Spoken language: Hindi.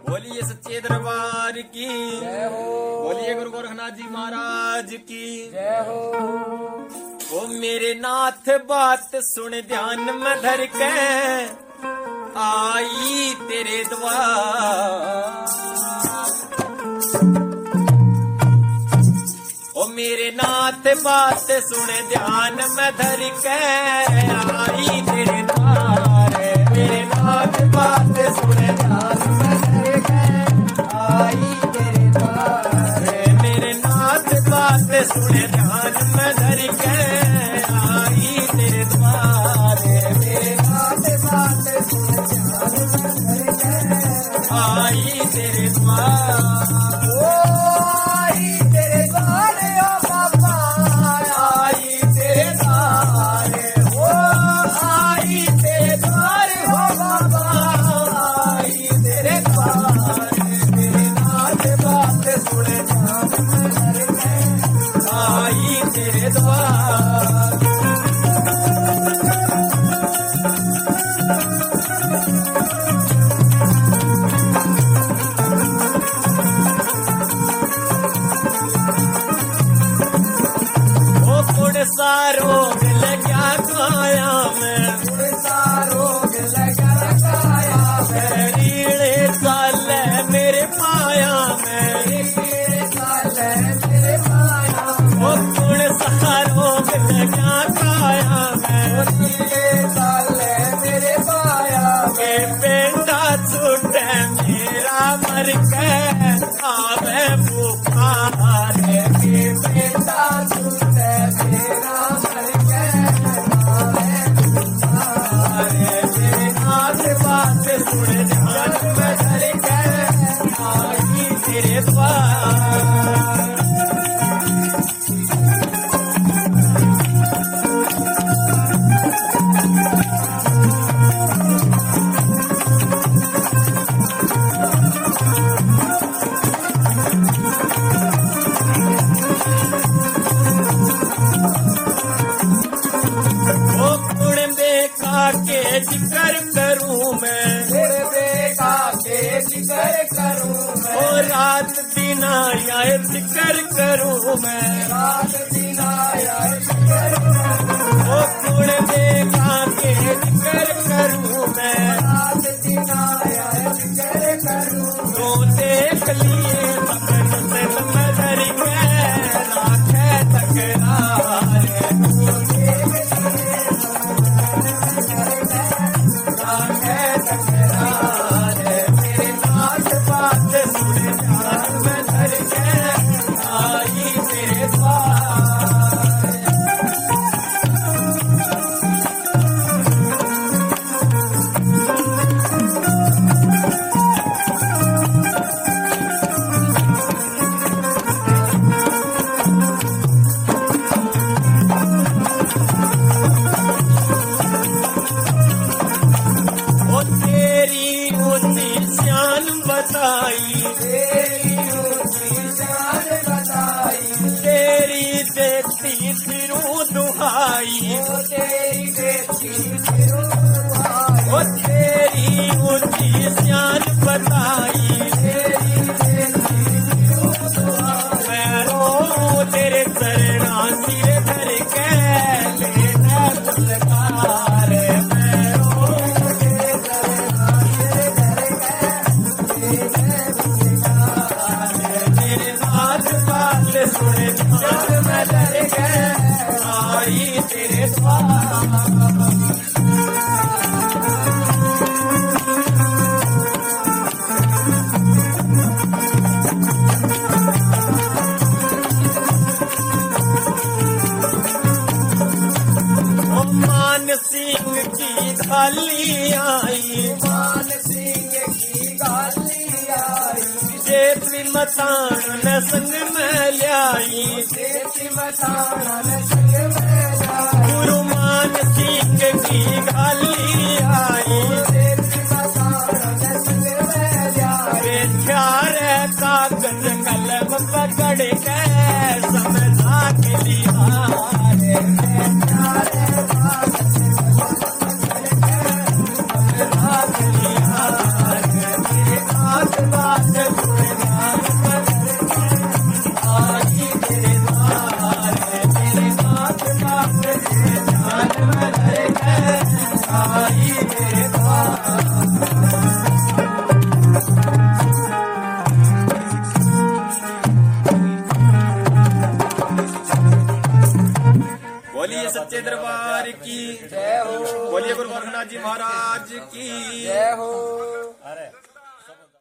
बोलिए सच्चे दरबार की जय हो। बोलिए गुरु गोरखनाथ जी महाराज की जय हो। ओ मेरे नाथ बात सुन ध्यान में धर के आई तेरे द्वार। ओ मेरे नाथ बात सुन ध्यान में धर के आई तेरे द्वार। मेरे नाथ बात सुन ध्यान में धर के आई तेरे द्वार। मेरे नाथ बात सुन ध्यान में धर के आई तेरे द्वार। मेरे नाथ बात सुन ध्यान में धर के आई तेरे द्वार। ओ आई तेरे द्वार ओ बाबा आई तेरे द्वार। ओ आई तेरे द्वार हो बाबा आई तेरे द्वार। मेरे नाथ बात सुन ध्यान में धर के आई तेरे द्वार। सा रोग लगा काया में सा रोग लगा काया में रीड़े साल मेरे पाया में रीड़े साल मेरे पाया। ओ कुण सा रोग लगा काया में रीड़े साल मेरे पाया में। बेटा छूटे मेरा मर के आवे बुखार के। बेटा छूटे मेरा मर के आवे बुखार। मेरे नाथ बात सुन ध्यान में धर के आई तेरे द्वार। के जिक्र करूं मैं बेटा के जिक्र करूं मैं। ओ रात दिन आए जिक्र करूं मैं रात दिन आए जिक्र करूं। ओ कुण देखा के जिक्र करूं मैं रात दिन आए जिक्र करूं। तो देख लिए तकन से मैं धर के राखे तकरार। तो देख लिए तकरार। मेरे नाथ बात सुन ध्यान में धर के आई तेरे द्वार। तेरी देखती फिरूं दुहाई। ओ तेरी ऊंची शान बताई। मैं रो तेरे चरणों सिर धर के लेना पुलकार। मैं रो तेरे चरणों सिर धर के लेना पुलकार। मेरे नाथ बात सुन ध्यान में धर के आई तेरे द्वार। मान सिंह की गाली आई। मान सिंह की गाली आई। जेती मतान संग में ल्याई। जेती मतान संग में ल्याई। गुरु मान सिंह की गाली आई। जेती मतान संग में ल्याई। प्यारे कागज कलम पकड़ के समझा के लिया। प्यारे कागज कलम पकड़ के समझा के लिया। मेरे नाथ बोलिए सच्चे दरबार की जय हो। बोलिए गुरु गोरखनाथ जी महाराज की जय हो।